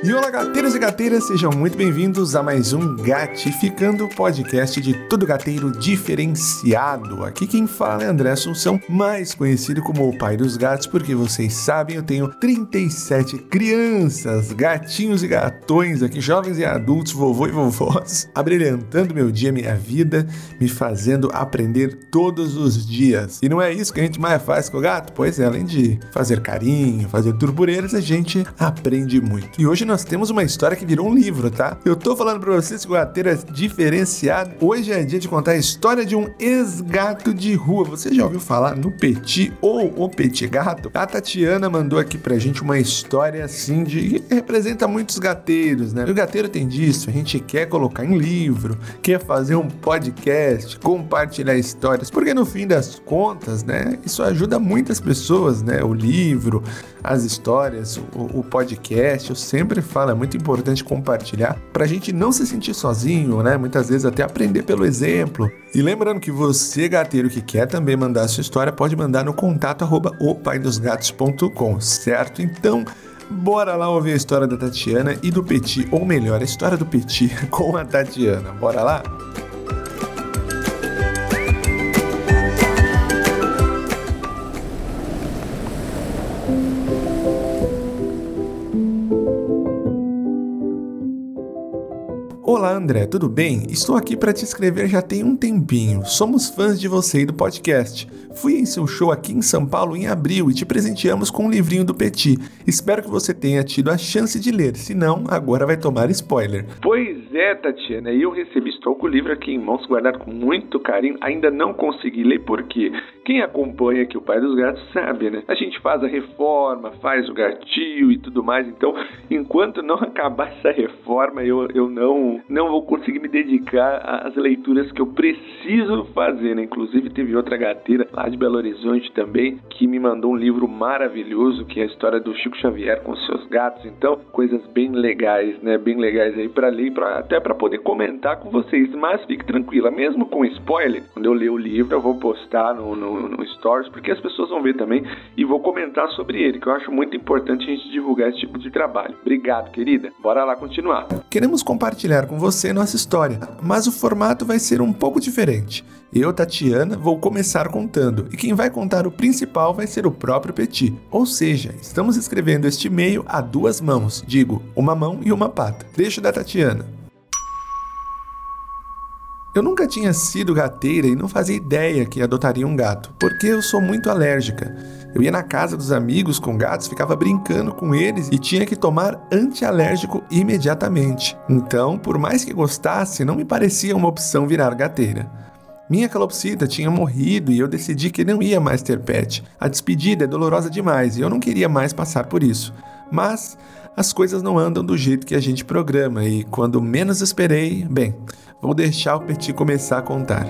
E olá, gateiros e gateiras, sejam muito bem-vindos a mais um Gatificando, podcast de todo gateiro diferenciado. Aqui quem fala é André Assunção, mais conhecido como o pai dos gatos, porque vocês sabem, eu tenho 37 crianças, gatinhos e gatões aqui, jovens e adultos, vovô e vovós, abrilhantando meu dia, minha vida, me fazendo aprender todos os dias. E não é isso que a gente mais faz com o gato? Pois é, além de fazer carinho, fazer turbureiras, a gente aprende muito. E hoje nós temos uma história que virou um livro, tá? Eu tô falando pra vocês que o gateiro é diferenciado. Hoje é dia de contar a história de um ex-gato de rua. Você já ouviu falar no Petit ou o Petit Gato? A Tatiana mandou aqui pra gente uma história assim que representa muitos gateiros, né? E o gateiro tem disso, a gente quer colocar em livro, quer fazer um podcast, compartilhar histórias, porque no fim das contas, né, isso ajuda muitas pessoas, né? O livro, as histórias, o podcast, eu sempre falo, é muito importante compartilhar pra gente não se sentir sozinho, né? Muitas vezes até aprender pelo exemplo. E lembrando que você, gateiro, que quer também mandar a sua história, pode mandar no contato@opaidosgatos.com, certo? Então, bora lá ouvir a história da Tatiana e do Petit, ou melhor, a história do Petit com a Tatiana. Bora lá? Olá, André, tudo bem? Estou aqui para te escrever já tem um tempinho. Somos fãs de você e do podcast. Fui em seu show aqui em São Paulo em abril e te presenteamos com um livrinho do Petit. Espero que você tenha tido a chance de ler, senão agora vai tomar spoiler. Pois é, Tatiana, eu recebi, estou com o livro aqui em mãos, guardado com muito carinho. Ainda não consegui ler porque quem acompanha aqui o Pai dos Gatos sabe, né? A gente faz a reforma, faz o gatil e tudo mais, então enquanto não acabar essa reforma, eu não vou conseguir me dedicar às leituras que eu preciso fazer, né? Inclusive teve outra gateira lá de Belo Horizonte também, que me mandou um livro maravilhoso, que é a história do Chico Xavier com seus gatos. Então, coisas bem legais, né? Bem legais aí pra ler, até pra poder comentar com vocês. Mas fique tranquila, mesmo com spoiler, quando eu ler o livro, eu vou postar no Stories, porque as pessoas vão ver também, e vou comentar sobre ele, que eu acho muito importante a gente divulgar esse tipo de trabalho. Obrigado, querida. Bora lá continuar. Queremos compartilhar com você nossa história, mas o formato vai ser um pouco diferente. Eu, Tatiana, vou começar contando, e quem vai contar o principal vai ser o próprio Petit. Ou seja, estamos escrevendo este e-mail a duas mãos, digo, uma mão e uma pata. Deixo da Tatiana. Eu nunca tinha sido gateira e não fazia ideia que adotaria um gato, porque eu sou muito alérgica. Eu ia na casa dos amigos com gatos, ficava brincando com eles e tinha que tomar antialérgico imediatamente. Então, por mais que gostasse, não me parecia uma opção virar gateira. Minha calopsita tinha morrido e eu decidi que não ia mais ter pet. A despedida é dolorosa demais e eu não queria mais passar por isso. Mas as coisas não andam do jeito que a gente programa e quando menos esperei, bem, vou deixar o Petit começar a contar.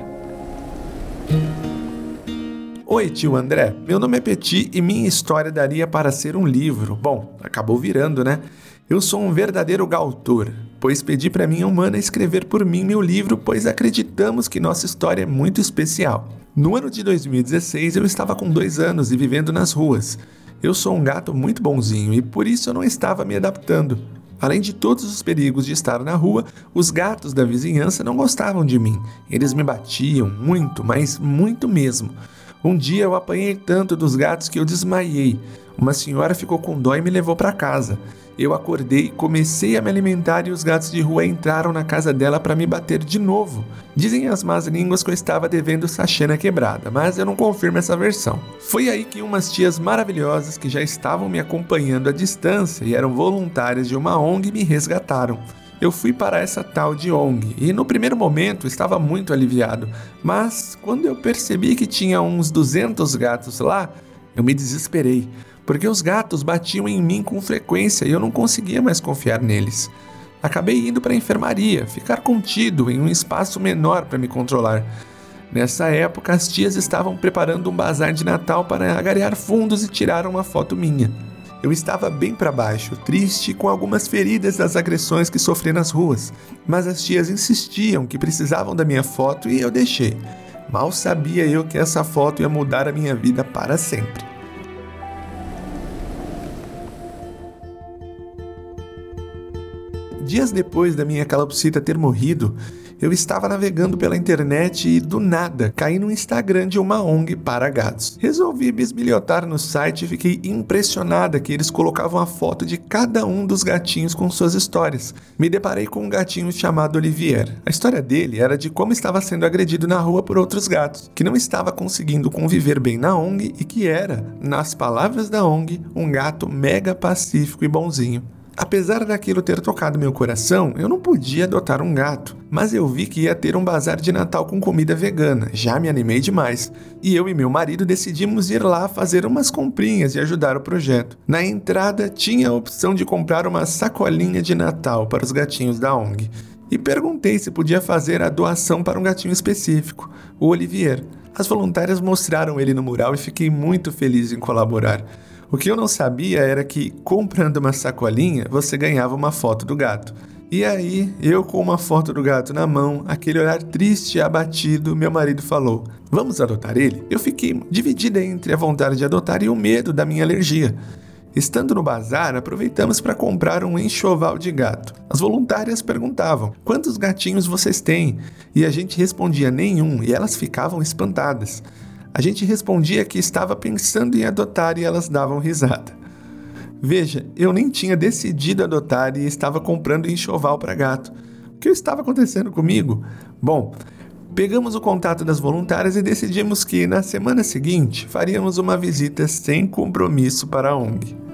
Oi, tio André. Meu nome é Petit e minha história daria para ser um livro. Bom, acabou virando, né? Eu sou um verdadeiro gautor, pois pedi para minha humana escrever por mim meu livro, pois acreditamos que nossa história é muito especial. No ano de 2016, eu estava com 2 anos e vivendo nas ruas. Eu sou um gato muito bonzinho e por isso eu não estava me adaptando. Além de todos os perigos de estar na rua, os gatos da vizinhança não gostavam de mim. Eles me batiam muito, mas muito mesmo. Um dia eu apanhei tanto dos gatos que eu desmaiei. Uma senhora ficou com dó e me levou para casa. Eu acordei, comecei a me alimentar e os gatos de rua entraram na casa dela para me bater de novo. Dizem as más línguas que eu estava devendo sachê na quebrada, mas eu não confirmo essa versão. Foi aí que umas tias maravilhosas que já estavam me acompanhando à distância e eram voluntárias de uma ONG me resgataram. Eu fui para essa tal de ONG e no primeiro momento estava muito aliviado, mas quando eu percebi que tinha uns 200 gatos lá, eu me desesperei. Porque os gatos batiam em mim com frequência e eu não conseguia mais confiar neles. Acabei indo para a enfermaria, ficar contido em um espaço menor para me controlar. Nessa época, as tias estavam preparando um bazar de Natal para angariar fundos e tiraram uma foto minha. Eu estava bem para baixo, triste, com algumas feridas das agressões que sofri nas ruas, mas as tias insistiam que precisavam da minha foto e eu deixei. Mal sabia eu que essa foto ia mudar a minha vida para sempre. Dias depois da minha calopsita ter morrido, eu estava navegando pela internet e, do nada, caí no Instagram de uma ONG para gatos. Resolvi bisbilhotar no site e fiquei impressionada que eles colocavam a foto de cada um dos gatinhos com suas histórias. Me deparei com um gatinho chamado Olivier. A história dele era de como estava sendo agredido na rua por outros gatos, que não estava conseguindo conviver bem na ONG e que era, nas palavras da ONG, um gato mega pacífico e bonzinho. Apesar daquilo ter tocado meu coração, eu não podia adotar um gato, mas eu vi que ia ter um bazar de Natal com comida vegana, já me animei demais, e eu e meu marido decidimos ir lá fazer umas comprinhas e ajudar o projeto. Na entrada tinha a opção de comprar uma sacolinha de Natal para os gatinhos da ONG, e perguntei se podia fazer a doação para um gatinho específico, o Olivier. As voluntárias mostraram ele no mural e fiquei muito feliz em colaborar. O que eu não sabia era que, comprando uma sacolinha, você ganhava uma foto do gato. E aí, eu com uma foto do gato na mão, aquele olhar triste e abatido, meu marido falou: "Vamos adotar ele?" Eu fiquei dividida entre a vontade de adotar e o medo da minha alergia. Estando no bazar, aproveitamos para comprar um enxoval de gato. As voluntárias perguntavam: "Quantos gatinhos vocês têm?" E a gente respondia: "Nenhum", e elas ficavam espantadas. A gente respondia que estava pensando em adotar e elas davam risada. Veja, eu nem tinha decidido adotar e estava comprando enxoval para gato. O que estava acontecendo comigo? Bom, pegamos o contato das voluntárias e decidimos que, na semana seguinte, faríamos uma visita sem compromisso para a ONG.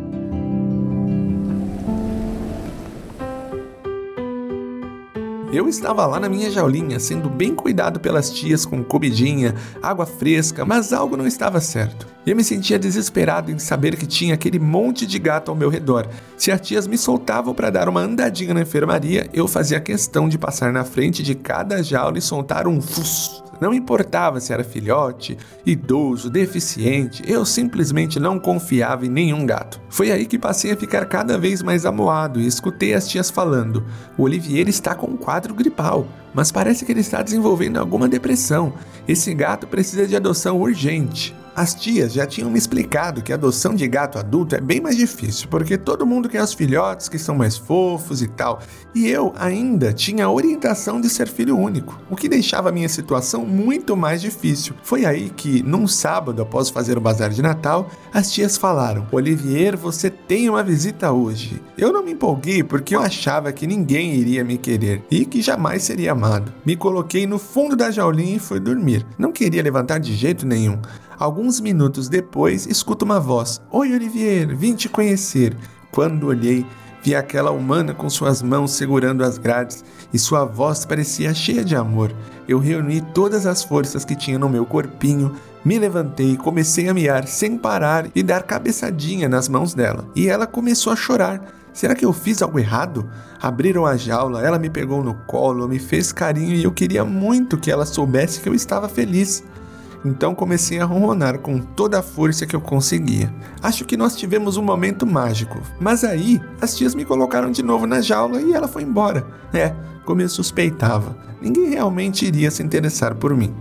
Eu estava lá na minha jaulinha, sendo bem cuidado pelas tias com comidinha, água fresca, mas algo não estava certo. Eu me sentia desesperado em saber que tinha aquele monte de gato ao meu redor. Se as tias me soltavam para dar uma andadinha na enfermaria, eu fazia questão de passar na frente de cada jaula e soltar um fuss. Não importava se era filhote, idoso, deficiente, eu simplesmente não confiava em nenhum gato. Foi aí que passei a ficar cada vez mais amuado e escutei as tias falando: "O Olivier está com um quadro gripal, mas parece que ele está desenvolvendo alguma depressão. Esse gato precisa de adoção urgente." As tias já tinham me explicado que a adoção de gato adulto é bem mais difícil, porque todo mundo quer os filhotes que são mais fofos e tal, e eu ainda tinha a orientação de ser filho único, o que deixava a minha situação muito mais difícil. Foi aí que, num sábado após fazer o bazar de Natal, as tias falaram: "Olivier, você tem uma visita hoje." Eu não me empolguei porque eu achava que ninguém iria me querer e que jamais seria amado. Me coloquei no fundo da jaulinha e fui dormir. Não queria levantar de jeito nenhum. Alguns minutos depois, escuto uma voz: "Oi, Olivier, vim te conhecer." Quando olhei, vi aquela humana com suas mãos segurando as grades e sua voz parecia cheia de amor. Eu reuni todas as forças que tinha no meu corpinho, me levantei e comecei a miar sem parar e dar cabeçadinha nas mãos dela. E ela começou a chorar. Será que eu fiz algo errado? Abriram a jaula, ela me pegou no colo, me fez carinho e eu queria muito que ela soubesse que eu estava feliz. Então comecei a ronronar com toda a força que eu conseguia. Acho que nós tivemos um momento mágico, mas aí as tias me colocaram de novo na jaula e ela foi embora. Como eu suspeitava, ninguém realmente iria se interessar por mim.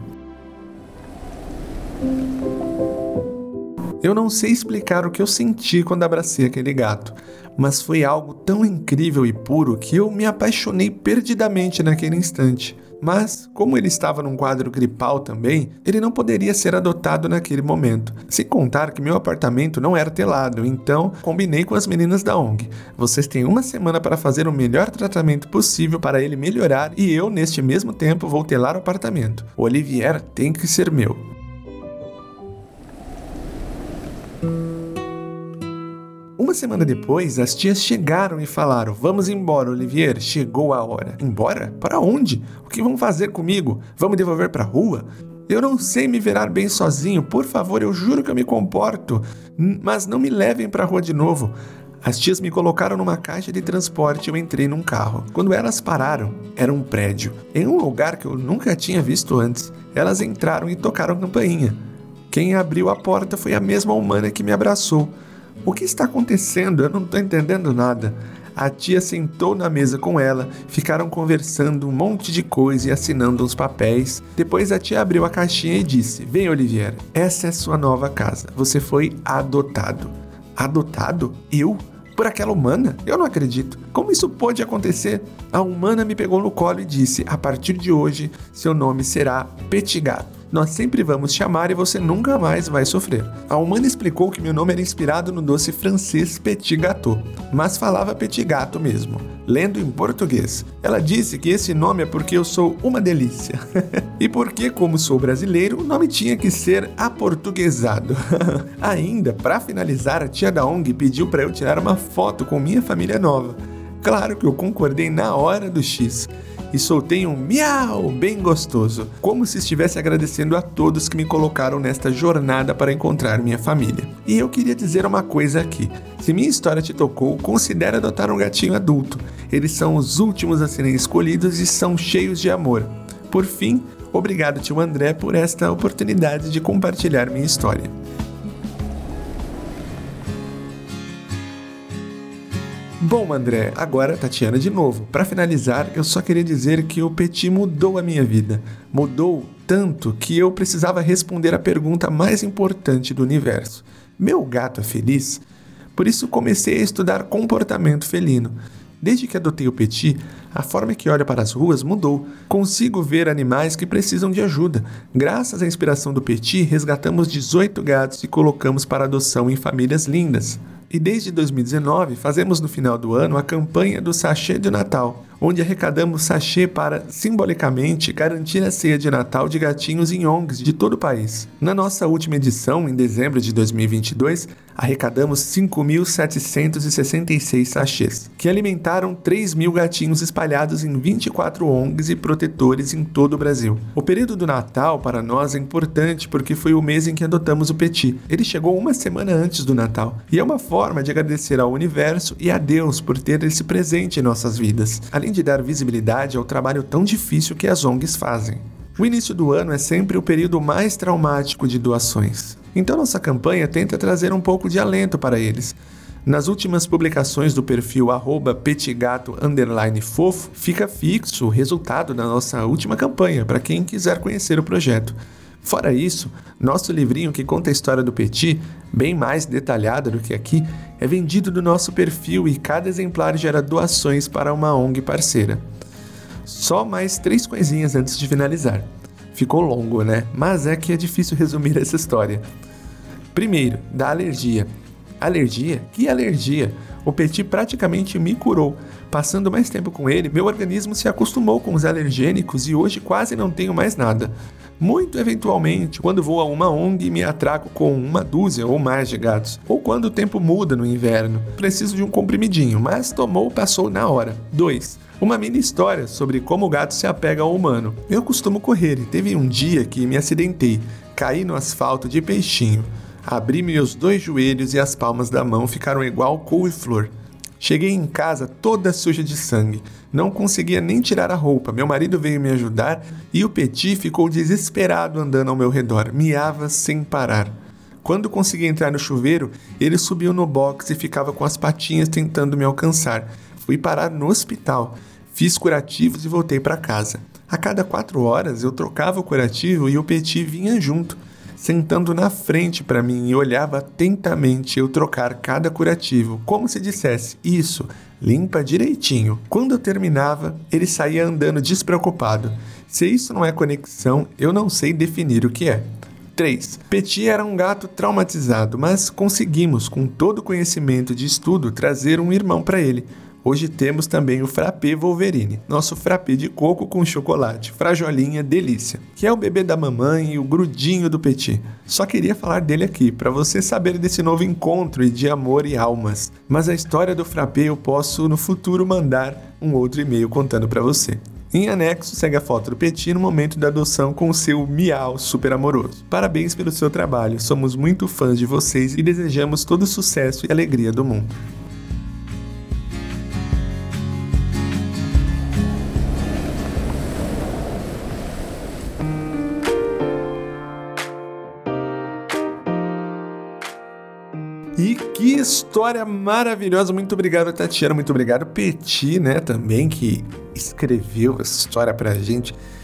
Eu não sei explicar o que eu senti quando abracei aquele gato, mas foi algo tão incrível e puro que eu me apaixonei perdidamente naquele instante. Mas, como ele estava num quadro gripal também, ele não poderia ser adotado naquele momento. Sem contar que meu apartamento não era telado, então combinei com as meninas da ONG. Vocês têm uma semana para fazer o melhor tratamento possível para ele melhorar e eu, neste mesmo tempo, vou telar o apartamento. O Olivier tem que ser meu. Uma semana depois, as tias chegaram e falaram: "Vamos embora, Olivier, chegou a hora." "Embora? Para onde? O que vão fazer comigo? Vão me devolver para a rua?" "Eu não sei me virar bem sozinho, por favor, eu juro que eu me comporto, mas não me levem para a rua de novo." As tias me colocaram numa caixa de transporte e eu entrei num carro. Quando elas pararam, era um prédio, em um lugar que eu nunca tinha visto antes. Elas entraram e tocaram campainha. Quem abriu a porta foi a mesma humana que me abraçou. "O que está acontecendo? Eu não estou entendendo nada." A tia sentou na mesa com ela, ficaram conversando um monte de coisa e assinando uns papéis. Depois a tia abriu a caixinha e disse: "Vem, Olivier, essa é sua nova casa. Você foi adotado." "Adotado? Eu? por aquela humana? Eu não acredito. Como isso pôde acontecer? A humana me pegou no colo e disse: a partir de hoje, seu nome será Petit Gato. Nós sempre vamos te amar e você nunca mais vai sofrer. A humana explicou que meu nome era inspirado no doce francês Petit Gâteau, mas falava Petit Gato mesmo, lendo em português. Ela disse que esse nome é porque eu sou uma delícia. E porque, como sou brasileiro, o nome tinha que ser aportuguesado. Ainda, para finalizar, a tia da ONG pediu para eu tirar uma foto com minha família nova. Claro que eu concordei na hora do X. E soltei um miau bem gostoso, como se estivesse agradecendo a todos que me colocaram nesta jornada para encontrar minha família. E eu queria dizer uma coisa aqui: se minha história te tocou, considere adotar um gatinho adulto. Eles são os últimos a serem escolhidos e são cheios de amor. Por fim, obrigado, tio André, por esta oportunidade de compartilhar minha história. Bom, André, agora Tatiana de novo. Para finalizar, eu só queria dizer que o Petit mudou a minha vida. Mudou tanto que eu precisava responder a pergunta mais importante do universo: meu gato é feliz? Por isso comecei a estudar comportamento felino. Desde que adotei o Petit, a forma que olha para as ruas mudou. Consigo ver animais que precisam de ajuda. Graças à inspiração do Petit, resgatamos 18 gatos e colocamos para adoção em famílias lindas. E desde 2019, fazemos no final do ano a campanha do Sachê de Natal, onde arrecadamos sachê para, simbolicamente, garantir a ceia de Natal de gatinhos em ONGs de todo o país. Na nossa última edição, em dezembro de 2022, arrecadamos 5.766 sachês, que alimentaram 3.000 gatinhos espalhados em 24 ONGs e protetores em todo o Brasil. O período do Natal, para nós, é importante porque foi o mês em que adotamos o Petit. Ele chegou uma semana antes do Natal, e é uma forma de agradecer ao universo e a Deus por ter esse presente em nossas vidas, além de dar visibilidade ao trabalho tão difícil que as ONGs fazem. O início do ano é sempre o período mais traumático de doações, então nossa campanha tenta trazer um pouco de alento para eles. Nas últimas publicações do perfil @petgato_fofo, fica fixo o resultado da nossa última campanha para quem quiser conhecer o projeto. Fora isso, nosso livrinho que conta a história do Petit, bem mais detalhada do que aqui, é vendido no nosso perfil e cada exemplar gera doações para uma ONG parceira. Só mais 3 coisinhas antes de finalizar. Ficou longo, né? Mas é que é difícil resumir essa história. Primeiro, da alergia. Alergia? Que alergia? O Petit praticamente me curou. Passando mais tempo com ele, meu organismo se acostumou com os alergênicos e hoje quase não tenho mais nada. Muito eventualmente, quando vou a uma ONG, me atraco com uma dúzia ou mais de gatos. Ou quando o tempo muda no inverno. Preciso de um comprimidinho, mas tomou, passou na hora. 2. Uma mini história sobre como o gato se apega ao humano. Eu costumo correr e teve um dia que me acidentei. Caí no asfalto de peixinho. Abri meus 2 joelhos e as palmas da mão ficaram igual couve-flor. Cheguei em casa toda suja de sangue. Não conseguia nem tirar a roupa. Meu marido veio me ajudar e o Petit ficou desesperado andando ao meu redor. Miava sem parar. Quando consegui entrar no chuveiro, ele subiu no box e ficava com as patinhas tentando me alcançar. Fui parar no hospital. Fiz curativos e voltei para casa. A cada 4 horas eu trocava o curativo e o Petit vinha junto, sentando na frente para mim e olhava atentamente eu trocar cada curativo, como se dissesse: isso, limpa direitinho. Quando eu terminava, ele saía andando despreocupado. Se isso não é conexão, eu não sei definir o que é. 3. Petit era um gato traumatizado, mas conseguimos, com todo o conhecimento de estudo, trazer um irmão para ele. Hoje temos também o Frappé Wolverine, nosso frappé de coco com chocolate, frajolinha delícia, que é o bebê da mamãe e o grudinho do Petit. Só queria falar dele aqui, para você saber desse novo encontro e de amor e almas. Mas a história do frappé eu posso no futuro mandar um outro e-mail contando para você. Em anexo, segue a foto do Petit no momento da adoção com o seu miau super amoroso. Parabéns pelo seu trabalho, somos muito fãs de vocês e desejamos todo o sucesso e alegria do mundo. E que história maravilhosa, muito obrigado Tatiana, muito obrigado Petit, né, também que escreveu essa história pra gente.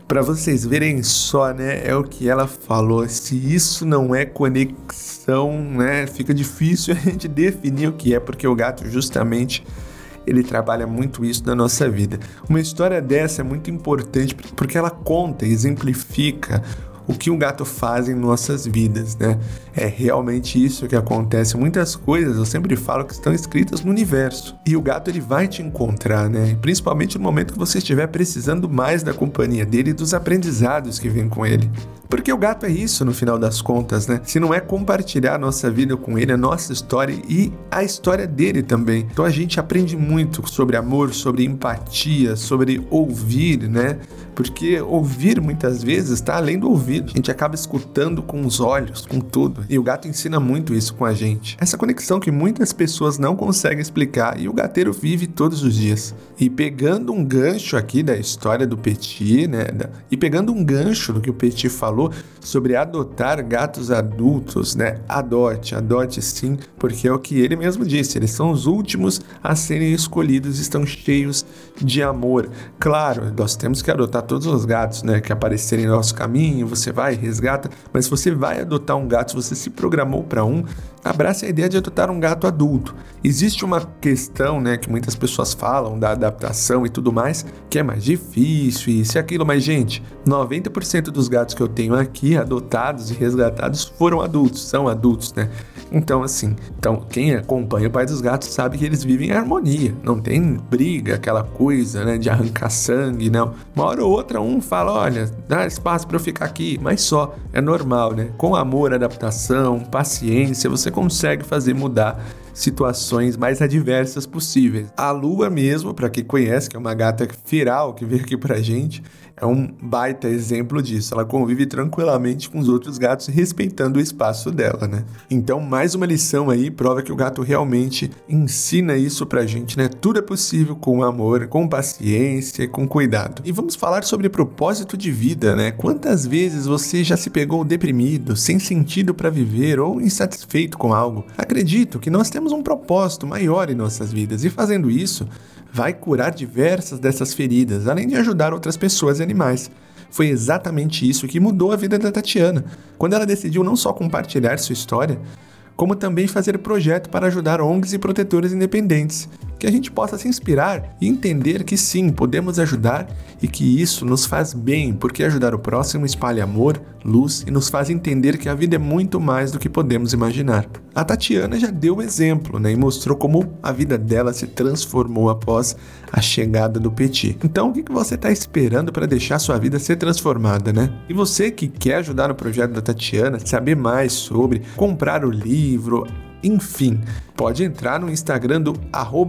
Pra vocês verem só, né, é o que ela falou. Se isso não é conexão, né, fica difícil a gente definir o que é, porque o gato justamente ele trabalha muito isso na nossa vida. Uma história dessa é muito importante porque ela conta, exemplifica o que o gato faz em nossas vidas, né? É realmente isso que acontece. Muitas coisas, eu sempre falo, que estão escritas no universo. E o gato, ele vai te encontrar, né? Principalmente no momento que você estiver precisando mais da companhia dele e dos aprendizados que vêm com ele. Porque o gato é isso, no final das contas, né? Se não é compartilhar a nossa vida com ele, a nossa história e a história dele também. Então a gente aprende muito sobre amor, sobre empatia, sobre ouvir, né? Porque ouvir muitas vezes está além do ouvido. A gente acaba escutando com os olhos, com tudo. E o gato ensina muito isso com a gente. Essa conexão que muitas pessoas não conseguem explicar e o gateiro vive todos os dias. E pegando um gancho aqui da história do Petit, né? E pegando um gancho do que o Petit falou sobre adotar gatos adultos, né? Adote sim, porque é o que ele mesmo disse. Eles são os últimos a serem escolhidos, estão cheios de amor. Claro, nós temos que adotar todos os gatos, né, que aparecerem no nosso caminho, você vai, resgata, mas se você vai adotar um gato, se você se programou para abrace a ideia de adotar um gato adulto. Existe uma questão, né, que muitas pessoas falam da adaptação e tudo mais, que é mais difícil, isso e aquilo, mas gente, 90% dos gatos que eu tenho aqui, adotados e resgatados, foram adultos, são adultos, né? Então, assim, quem acompanha o Pai dos Gatos sabe que eles vivem em harmonia, não tem briga, aquela coisa, né, de arrancar sangue, não. Uma hora ou outra um fala, olha, dá espaço para eu ficar aqui, mas só, é normal, né? Com amor, adaptação, paciência, você consegue fazer mudar situações mais adversas possíveis. A Lua mesmo, para quem conhece, que é uma gata feral que veio aqui pra gente, é um baita exemplo disso. Ela convive tranquilamente com os outros gatos, respeitando o espaço dela, né? Então, mais uma lição aí, prova que o gato realmente ensina isso pra gente, né? Tudo é possível com amor, com paciência, com cuidado. E vamos falar sobre propósito de vida, né? Quantas vezes você já se pegou deprimido, sem sentido para viver ou insatisfeito com algo? Acredito que nós temos um propósito maior em nossas vidas e fazendo isso, vai curar diversas dessas feridas, além de ajudar outras pessoas e animais. Foi exatamente isso que mudou a vida da Tatiana, quando ela decidiu não só compartilhar sua história, como também fazer projeto para ajudar ONGs e protetores independentes, que a gente possa se inspirar e entender que sim, podemos ajudar e que isso nos faz bem, porque ajudar o próximo espalha amor, luz e nos faz entender que a vida é muito mais do que podemos imaginar. A Tatiana já deu o exemplo, né, e mostrou como a vida dela se transformou após a chegada do Petit. Então, o que você está esperando para deixar sua vida ser transformada, né? E você que quer ajudar no projeto da Tatiana, saber mais sobre, comprar o livro, enfim, pode entrar no Instagram do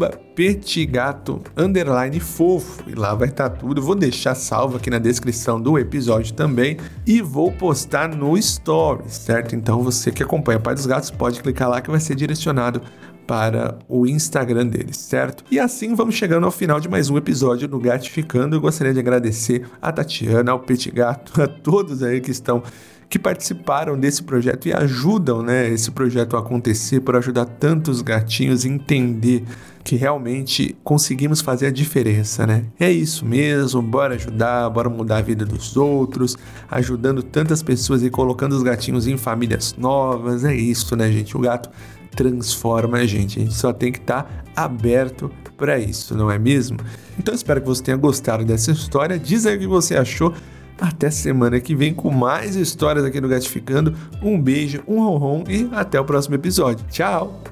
@petgato_fofo e lá vai estar tudo. Vou deixar salvo aqui na descrição do episódio também e vou postar no Stories, certo? Então você que acompanha o Pai dos Gatos pode clicar lá que vai ser direcionado para o Instagram deles, certo? E assim vamos chegando ao final de mais um episódio do Gatificando. Eu gostaria de agradecer a Tatiana, ao Petit Gato, a todos aí que participaram desse projeto e ajudam, né, esse projeto a acontecer, por ajudar tantos gatinhos a entender que realmente conseguimos fazer a diferença, né? É isso mesmo, bora ajudar, bora mudar a vida dos outros, ajudando tantas pessoas e colocando os gatinhos em famílias novas, é isso, né, gente? O gato transforma a gente só tem que estar aberto para isso, não é mesmo? Então espero que você tenha gostado dessa história, diz aí o que você achou. Até semana que vem com mais histórias aqui no Gatificando. Um beijo, um ronron e até o próximo episódio. Tchau!